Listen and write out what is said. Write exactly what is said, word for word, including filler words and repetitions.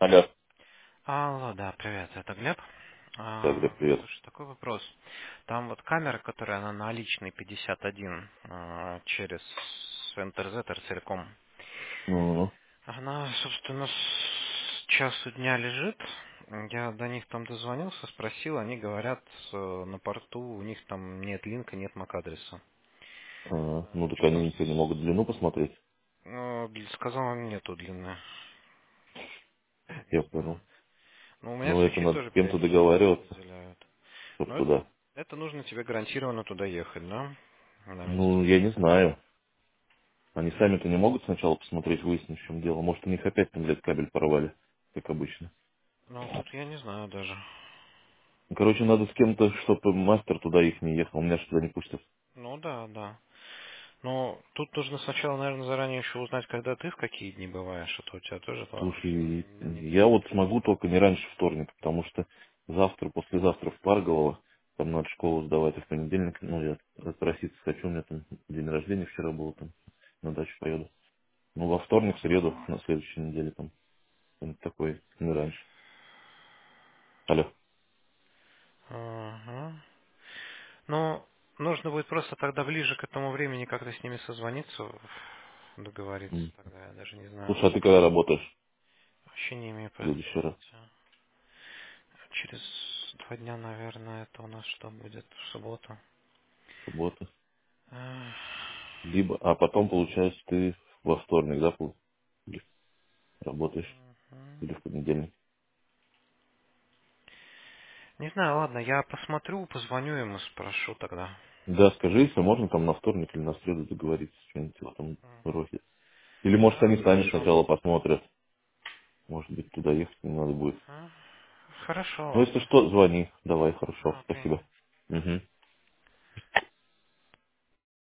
Алло. Алло, да, привет, это Глеб. Так, да, А, привет. слушай, такой вопрос. Там вот камера, которая на наличной пятьдесят один а, через эн тэ эр зет, Ростелеком, Ну, она, собственно, с часу дня лежит. Я до них там дозвонился, спросил, они говорят, э, на порту у них там нет линка, нет мак-адреса. а, А, ну так Что они ничего не могут с... длину посмотреть. Ну, для- сказал, он нету длины. Не Я знаю. понял. Ну, у меня Ну, это свечи надо тоже с кем-то периодически не договариваться, выделяют. чтоб Но это, туда. это нужно тебе гарантированно туда ехать, да? На месте Ну, я не встречи. знаю. Они сами-то не могут сначала посмотреть, выяснить, в чем дело. Может, у них опять там, блядь, кабель порвали, как обычно. Ну, тут я не знаю даже. Ну, короче, надо с кем-то, чтобы мастер туда их не ехал. Меня же туда не пустят. Ну да, да. Но тут нужно сначала, наверное, заранее еще узнать, когда ты в какие дни бываешь, а то у тебя тоже там Слушай, на я неделе вот три смогу дня. только не раньше вторника, потому что завтра, послезавтра в Парголово, там надо школу сдавать, а в понедельник, ну, я отпроситься хочу, у меня там день рождения вчера был, там, на дачу поеду. Ну, во вторник, в среду, на следующей неделе, там, что-нибудь такое, не раньше. Алло. Ага. Ну, нужно будет просто тогда ближе к этому времени как-то с ними созвониться, договориться М. тогда, я даже не знаю. Слушай, а ты когда работаешь Вообще не имею в следующий раз? понятия. Через два дня, наверное, это у нас что будет? В субботу. Суббота. Эх, Либо, а потом, получается, ты во вторник, да, пол- или работаешь, мгм. или в понедельник. Не знаю, ладно, я посмотрю, позвоню ему, спрошу тогда. Да, скажи, если можно там на вторник или на среду договориться, что-нибудь в этом Мгм. роде. Или, может, Да, они сами хорошо. сначала посмотрят. Может быть, туда ехать не надо будет. А, Хорошо, Ну, если ладно. что, звони. Давай, хорошо. А, принято. Спасибо. Угу.